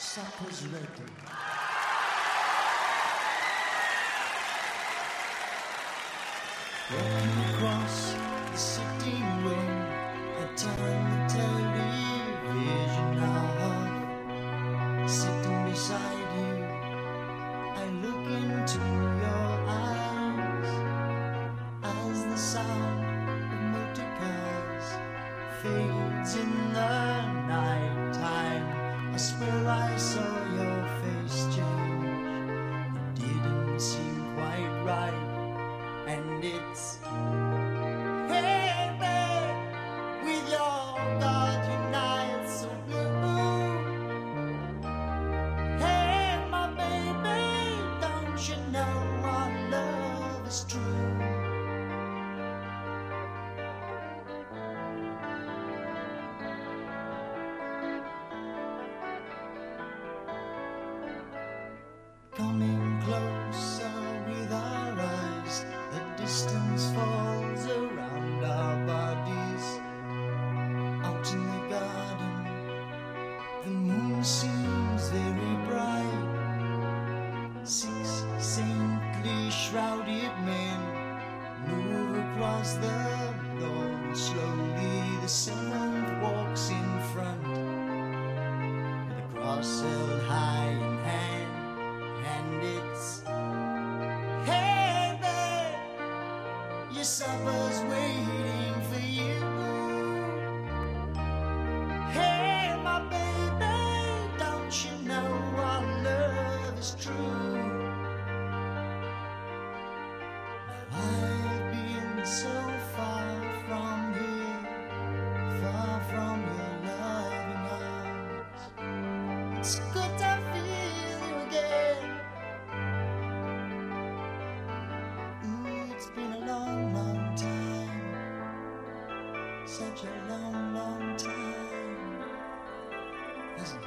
Supper's ready. Walking across the sitting room, I turn the television off. Sitting beside you, I look into your eyes as the sound of motor cars fades in the night time. I swear I saw your face change. It didn't seem quite right, and it's hey babe, with your guardian eyes so blue. Hey my baby, don't you know our love is true? Coming closer with our eyes, the distance falls around our bodies. Out in the garden, the moon seems very bright. 6 saintly shrouded men move across the lawn slowly. The 7th walks in front, with the cross held high in hand. And it's hey babe, your supper's waiting for you. Hey my baby, don't you know our love is true? I've been so far from here, far from your loving arms. It's good to feel you again. It's been a long, long time, such a long, long time, hasn't it?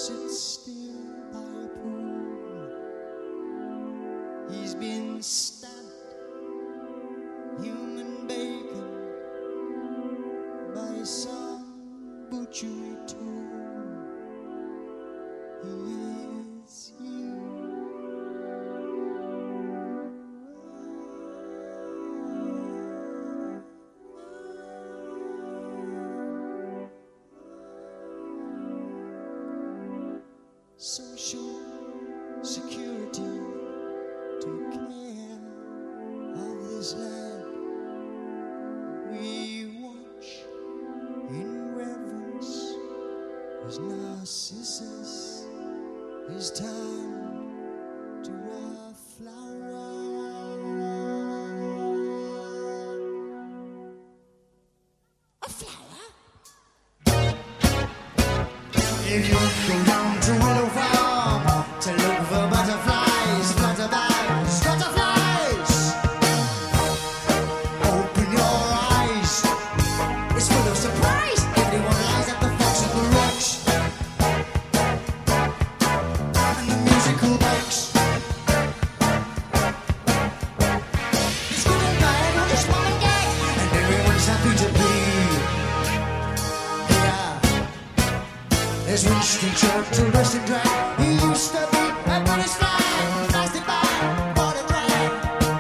sits still by a pool. He's been stabbed, human bacon, by some butchery tool. He is you. Social security took care of this lad. We watch in reverence as Narcissus is turned to a flower. A flower? If you go down to Willow Farm to look for butterflies, flutterbies, butterflies, open your eyes. It's full of surprise. Everyone lies at the Fox of the Rocks, and the musical box. It's good and bad on this one again, and everyone's happy to be here. There's Winston Churchill dressed in drag. He used to be a British flag, plastic bag, what a drag.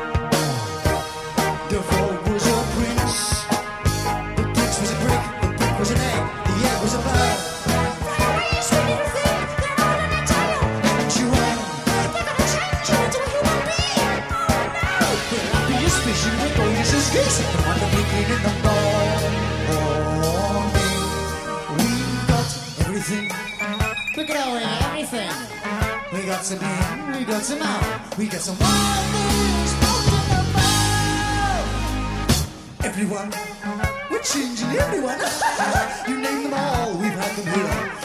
Defoe was a prince. The prince was a brick, the brick was an egg, the egg was a bird. And you rang. The happiest fish in the boat is geese. The one that we clean in the morning. We've got everything. Look at all we have, everything. We got some in, we got some out. We got some wild things out in the world. Everyone, we're changing everyone. You name them all, we've had them here.